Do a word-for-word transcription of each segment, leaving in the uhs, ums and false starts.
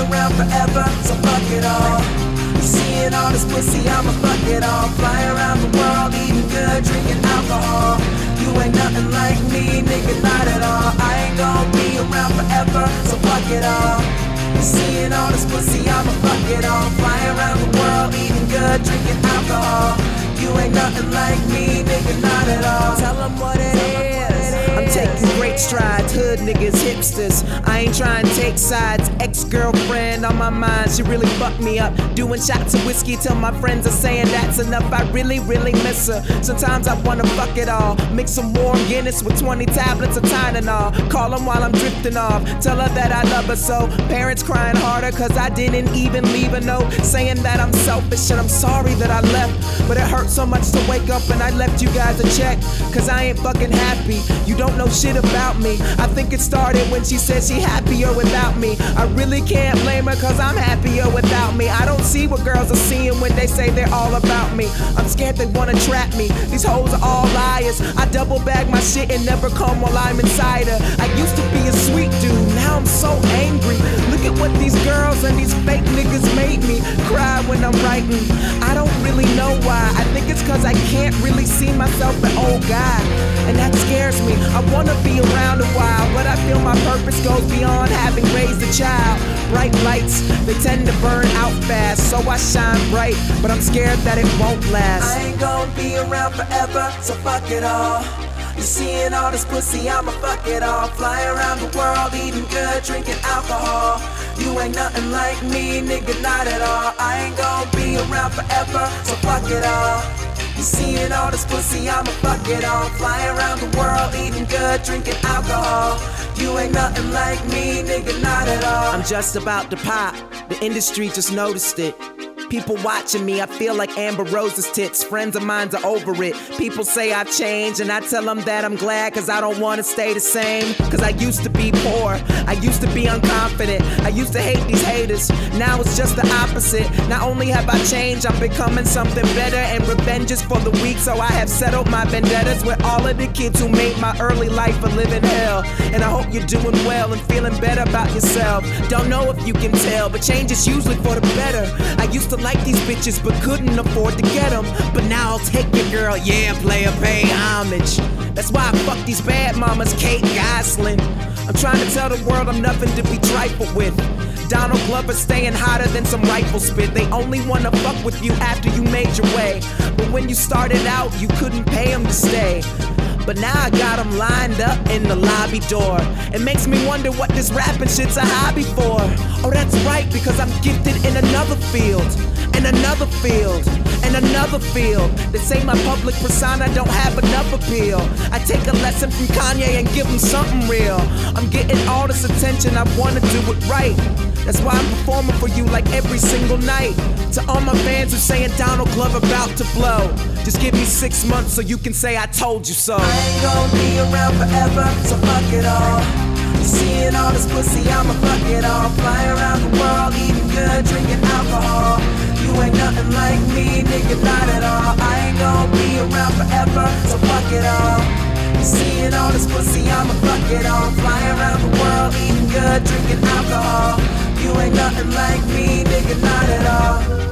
around forever, so fuck it all. Seeing all this pussy, I'ma fuck it all. Fly around the world, eating good, drinking alcohol. You ain't nothing like me, nigga, not at all. I ain't gon' be around forever, so fuck it all. Seeing all this pussy, I'ma fuck it all. Fly around the world, eating good, drinking alcohol. You ain't nothing like me, nigga, not at all. Tell them what it is. I'm taking great strides, hood niggas, hipsters. I ain't trying to take sides. Ex-girlfriend on my mind, she really fucked me up. Doing shots of whiskey till my friends are saying that's enough. I really, really miss her. Sometimes I wanna fuck it all. Mix some warm Guinness with twenty tablets of Tylenol. Call them while I'm drifting off. Tell her that I love her so. Parents crying harder cause I didn't even leave a note saying that I'm selfish and I'm sorry that I left. But it hurt so much to wake up and I left you guys a check. Cause I ain't fucking happy. You don't know shit about me. I think it started when she said she happier without me. I really can't blame her cause I'm happier without me. I don't see what girls are seeing when they say they're all about me. I'm scared they wanna trap me. These hoes are all liars. I double bag my shit and never come while I'm inside her. I used to be a sweet dude, now I'm so angry. Look at what these girls and these fake niggas made me cry when I'm writing. I don't really know why. I think it's cause I can't really see myself an old guy, and that scares me. I wanna be around a while, but I feel my purpose goes beyond having raised a child. Bright lights, they tend to burn out fast, so I shine bright, but I'm scared that it won't last. I ain't gonna be around forever, so fuck it all. You seeing all this pussy, I'ma fuck it all. Fly around the world, eating good, drinking alcohol. You ain't nothing like me, nigga, not at all. I ain't gonna be around forever, so fuck it all. You seeing all this pussy, I'ma fuck it all. Fly around the world, eating good, drinking alcohol. You ain't nothing like me, nigga, not at all. I'm just about to pop, the industry just noticed it. People watching me, I feel like Amber Rose's tits. Friends of mine are over it. People say I've changed, and I tell them that I'm glad, cause I don't wanna stay the same. Cause I used to be poor, I used to be unconfident, I used to hate these haters. Now it's just the opposite. Not only have I changed, I'm becoming something better. And revenge is for the weak, so I have settled my vendettas with all of the kids who made my early life a living hell. And I hope you're doing well and feeling better about yourself. Don't know if you can tell, but change is usually for the better. I used to like these bitches but couldn't afford to get them, but now I'll take your girl, yeah, player, pay homage. That's why I fuck these bad mamas, Kate Gosselin. I'm trying to tell the world I'm nothing to be trifled with. Donald Glover staying hotter than some rifle spit. They only wanna fuck with you after you made your way, but when you started out you couldn't pay them to stay. But now I got them lined up in the lobby door. It makes me wonder what this rapping shit's a hobby for. Oh, that's right, because I'm gifted in another field, in another field, in another field. They say my public persona don't have enough appeal. I take a lesson from Kanye and give him something real. I'm getting all this attention, I wanna do it right. That's why I'm performing for you like every single night. To all my fans who saying Donald Glover about to blow, just give me six months so you can say I told you so. I ain't gonna be around forever, so fuck it all. Seeing all this pussy, I'ma fuck it all. Fly around the world, eating good, drinking alcohol. You ain't nothing like me, nigga, not at all. I ain't gonna be around forever, so fuck it all. Seeing all this pussy, I'ma fuck it all. Fly around the world, eating good, drinking alcohol. You ain't nothing like me, nigga, not at all.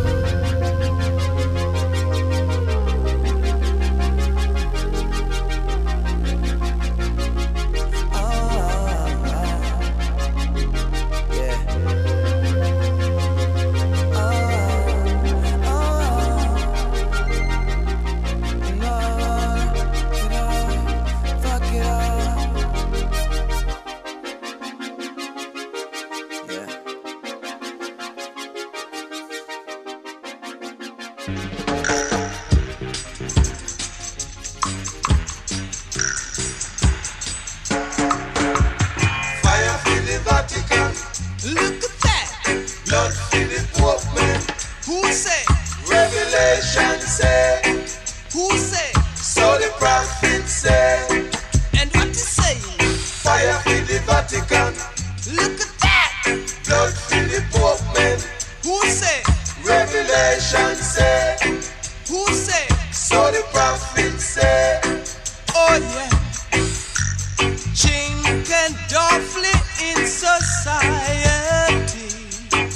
Chink and Duffley in society.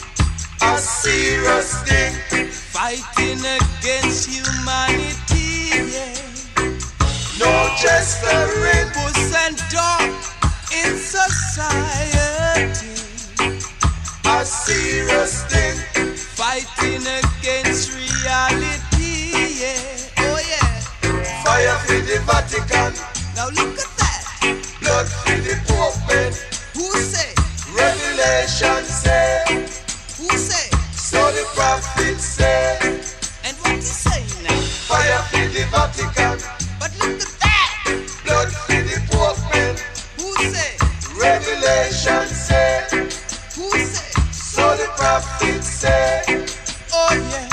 fighting against humanity, yeah. No gesturing, puss and dog in society. A serious thing, fighting against reality, yeah. Oh yeah. Fire for the Vatican. Now look at that. Blood for the Pope, man. Who say? Revelation say. Who say? So the prophet say. And what he say now? Fire for the Vatican. But look at that. Blood for the Pope, man. Who say? Revelation say. Who say? So the prophet say. Oh yeah.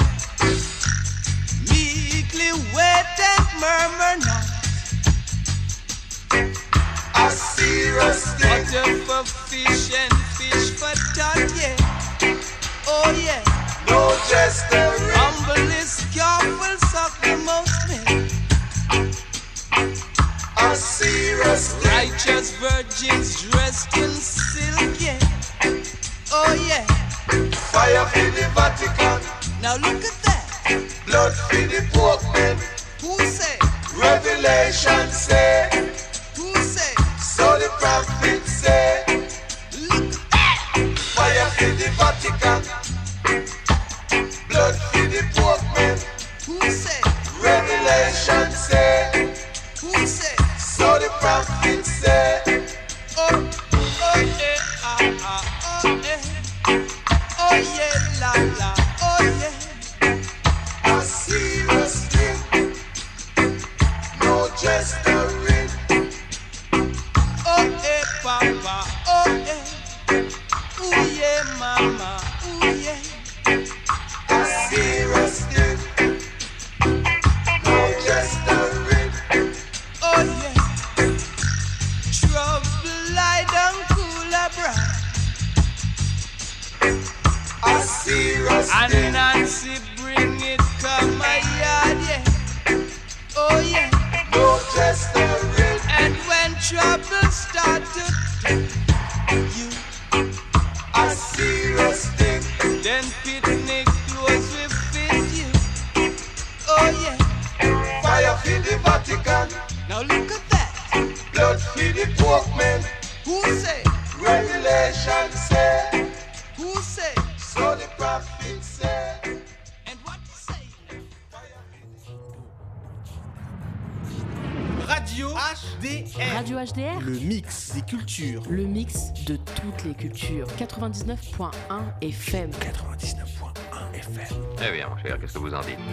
Meekly wait and murmur not. A serious thing. Water for fish and fish for tot, yeah. Oh yeah. No gesturing. Humble is careful, suck the most milk. A serious thing. Righteous virgins dressed in silk, yeah. Oh yeah. Fire for the Vatican. Now look at that. Blood for the Pope, man. Who say? Revelation say. Who say? So the prophet say. Look at that. Fire for the Vatican. Blood for the Pope, man. Who say? Revelation say. Who say? So the prophet say. Oh, oh yeah, ah, ah, oh yeah. Oh yeah, la la, oh yeah. A serious thing, no gesturing. Oh yeah, papa, oh yeah. Ooh yeah, mama, ooh yeah. A serious thing, no gesturing. Oh yeah. Trouble lie down, cooler bright. A serious and thing. And Nancy bring it come my yard, yeah. Oh yeah. No gesturing. And when trouble start to take you, a serious thing. Then picnic clothes will fit you. Oh yeah. Fire for the Vatican. Now look at that. Blood for the Pope, man. Who say? Revelation say. Who say? So the prophet say. And what you say now? Radio H D R. Radio H D R. Le mix des cultures. Le mix de toutes les cultures. quatre-vingt-dix-neuf point un F M. quatre-vingt-dix-neuf point un F M. Eh bien, mon cher, qu'est-ce que vous en dites?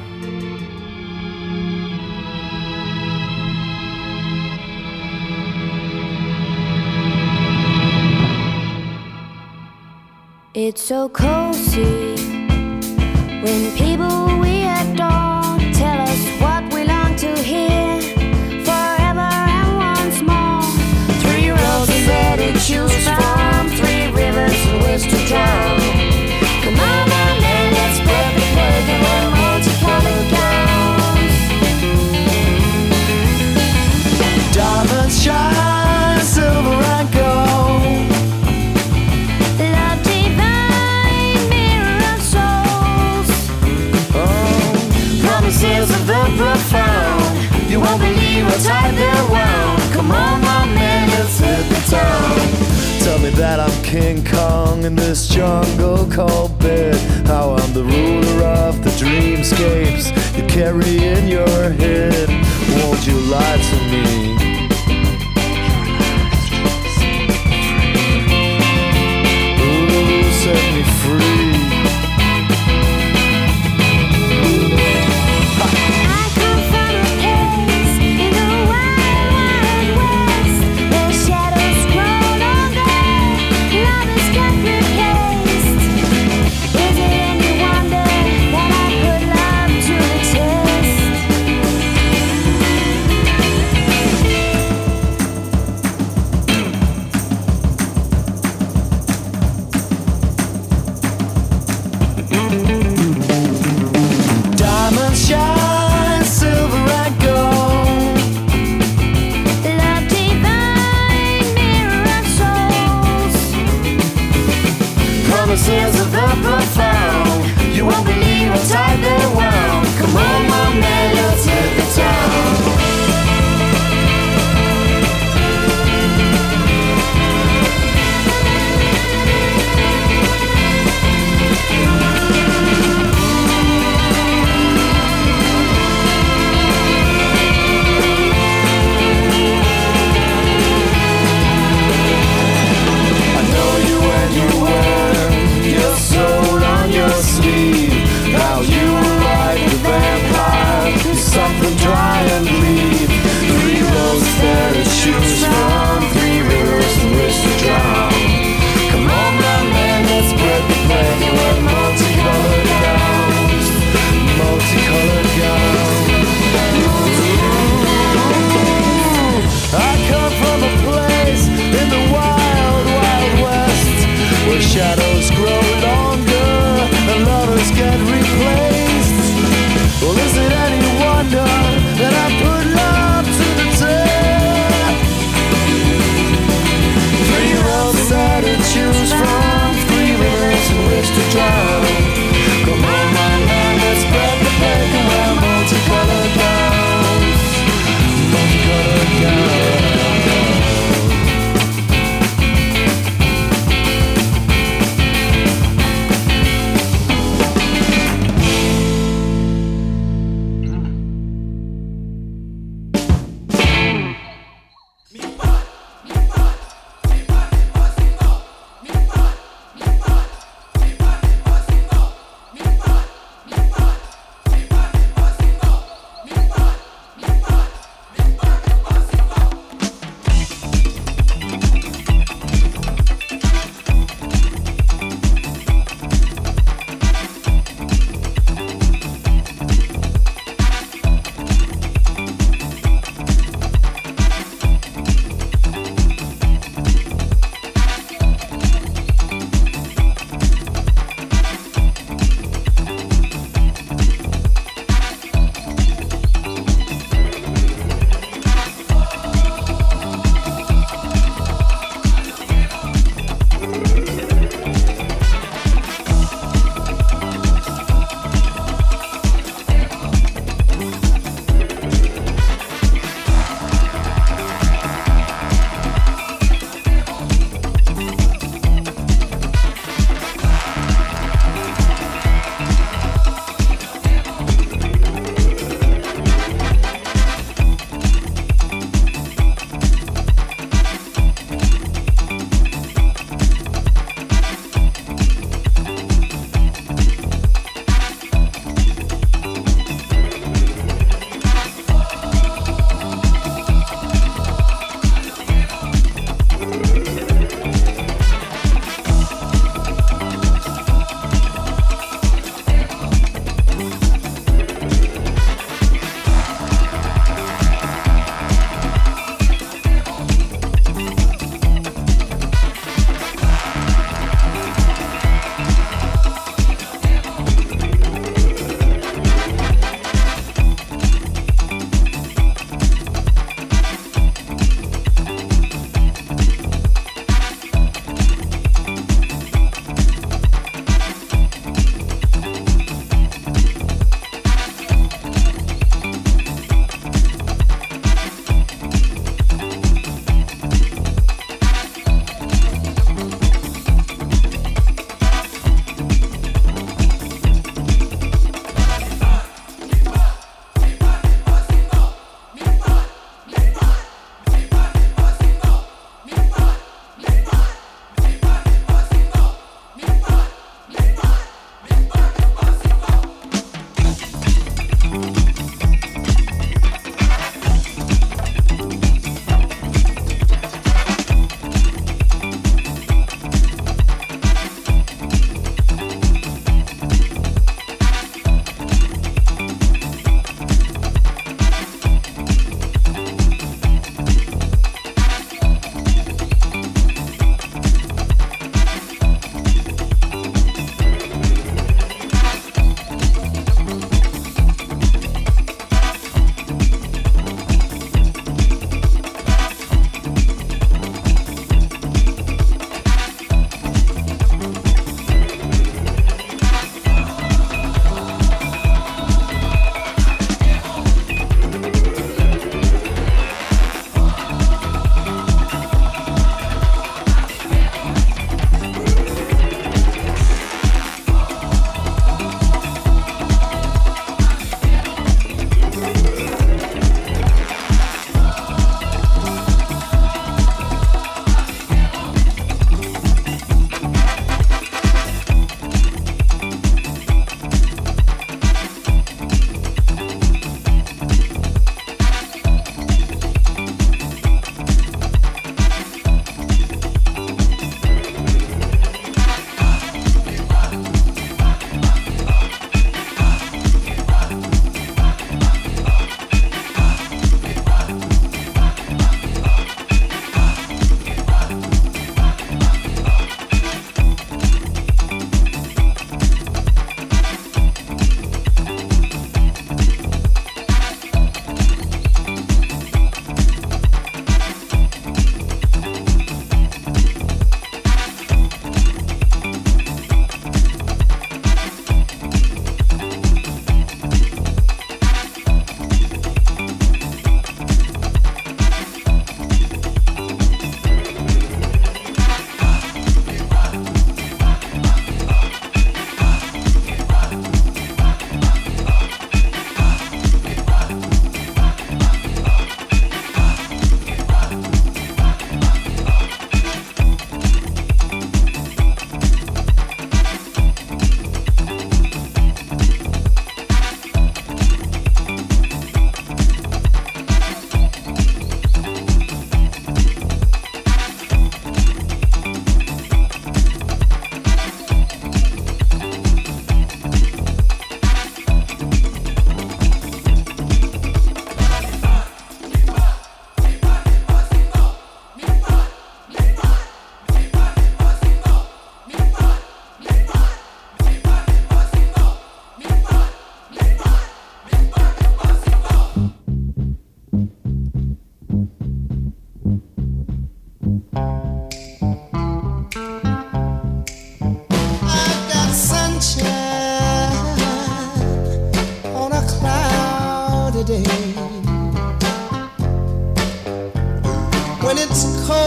It's so cozy when people we adore tell us what we long to hear forever and once more. Three roads there to choose from, three rivers in which to drown. Come on, my man, let's spread the word and we're multicolored gowns. Diamonds shine, silver and gold. Promises of the profound. You won't believe what tight they're wound. Come on, my man, let's hit the town. Tell me that I'm King Kong in this jungle called bed. How I'm the ruler of the dreamscapes you carry in your head. Won't you lie to me? Ooh, set me free. Promises of the profound. You won't believe how tight they were.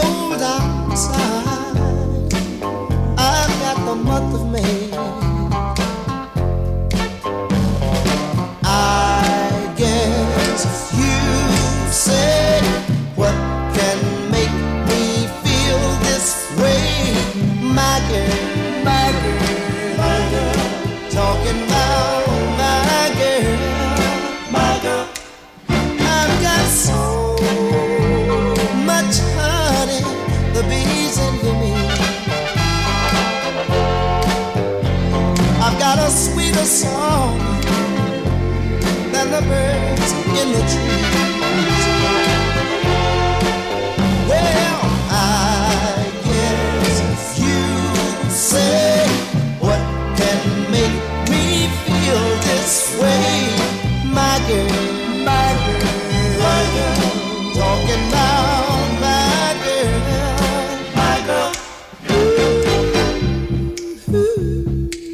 cold outside. I've got the month of May. I guess you say, what can make me feel this way? My girl, my girl, my girl, talking about my girl, my girl. I've got so much honey, the bees envy me. I've got a sweeter song than the birds in the trees. Well, I guess you say, what can make me feel this way? My girl, my girl, my girl, talking about my girl, my girl. Ooh, ooh.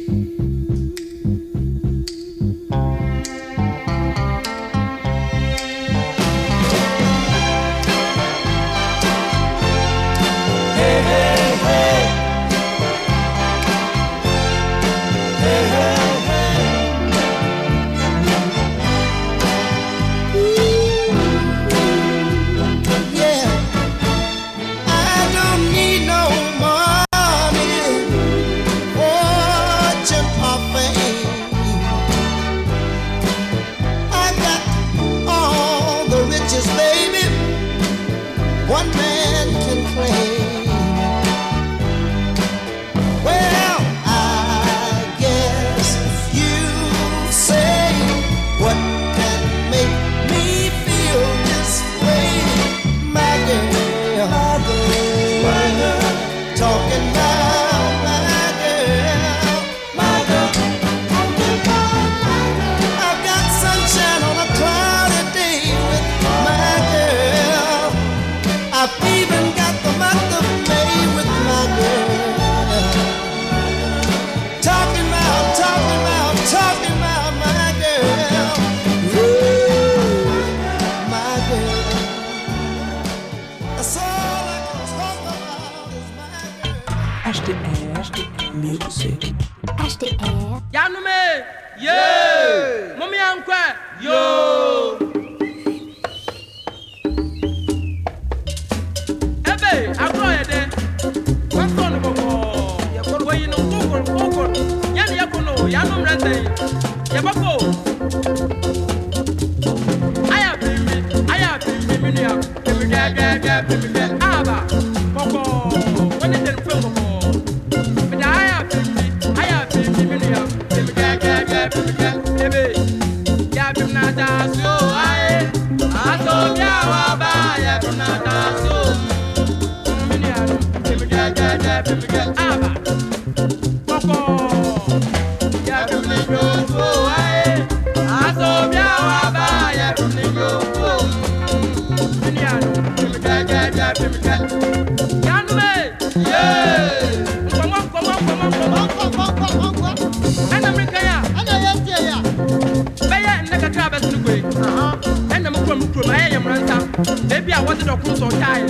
H D R Music. H D R. Yanume! Yeah! Mommy Ankwa! Yo! Ebe, agro ya de. Kwaso no boko. Ya ko we no kokor kokor. Yan ya ko no, yanum rende. Ya bako. Aya bimi, aya bimi mini ya. Bimi ga ga ga bimi ga aba. Boko. When it den film boko. Maybe I wanted to cruise on time.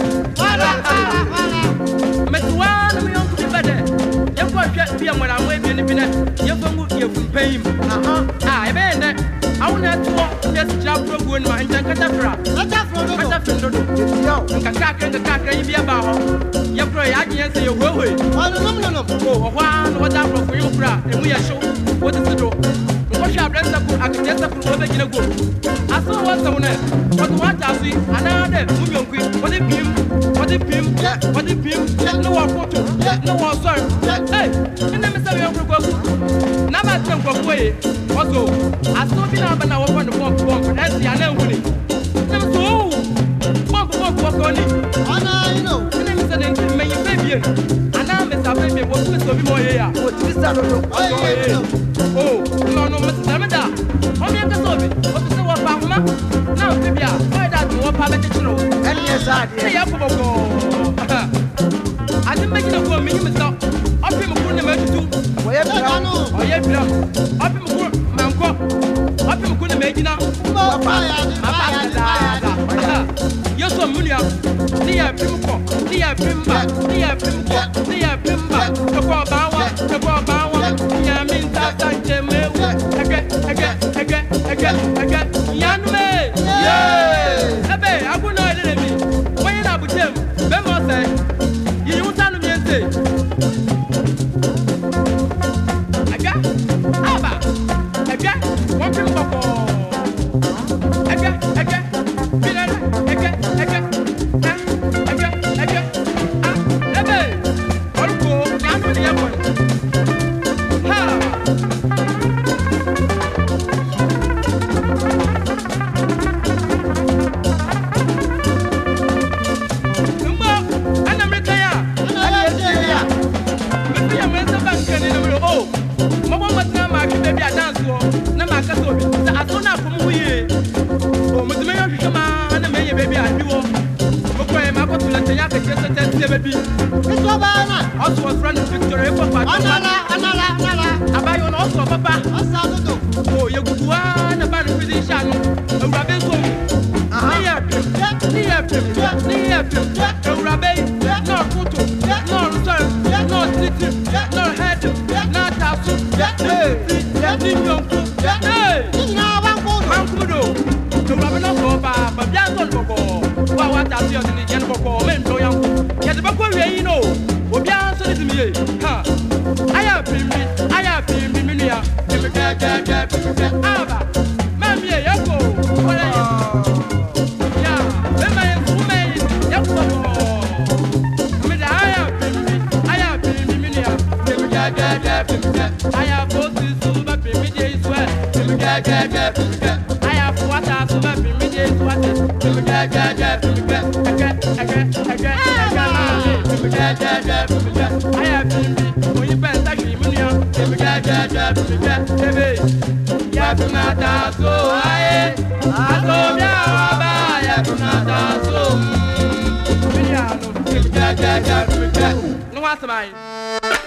Metuan, me uncle be better. You got to be when I'm waving in a minute. You're going to give pain. I mean, I want to walk just jump from one and Catafra. Catafra, and Kaka and the Kaka in the about. You pray, I can't say you're going. Oh, one, what I'm from you, and we are sure what is the door. What shall I I can just have to go in a group. I saw what's on it. What what I see, another moving quick. What if him? What if him? What if him? No one photo. No one sorry. Hey, and then Mister Young go. Now I think of way. Also, I saw the number now on the pump pump and that's the other winning. Never so. Pump pump walk on it. Anna, you know. And then Mister Denton, may you baby. Anna, Mister Baby, what's Mister Bimo here? What's Mister Oh, no, no, Mister Damada. How many of the What is the one Pama? Now, baby, why that you want Pama? And yes, I did. I didn't make it a good minimum stop. Up him a good number two. Where I know, or yet, up him a good man. Up him a good imagine. Yes, so Munia, near Pimuko, near ya pimba, ni ya pimba, kwa bawa, kwa bawa, ya minta sanje mewu, ege, ege, ege, ege, ege, yanme, yeah, ebe, aguna ele mi, wanye na butem, bemo se, yi untanu miente, ege, aba, ege, one pimba ko, ege, ege, bilele, ege, ege, ege, ege, ah, ebe, orko, yanu ni yabon, ha. Baby, it's over. Also, a friend of Victoria, Anala, Anala, Anala. I buy you also, Papa. Oh, you go one about the physician. A rabbit. I have him, I have him, I have him. A rabbit, no photo, no return, no sitting, no head, no tassel. Hey, hey, now I'm going to go. The rabbit of Papa, but Janson Boko. What I see on the general mentor young. Yes, but you know, what you answer to me, huh? I have been, I have been, Minia, Ava, Mammy, Yako, what are you? Yeah, then my woman, Yako. I have been, I have been, Minia, I have both this super immediate sweat, I have what I super immediate sweat, I have been when you bend like me, Yapunata, so I told you, I so no, what's mine?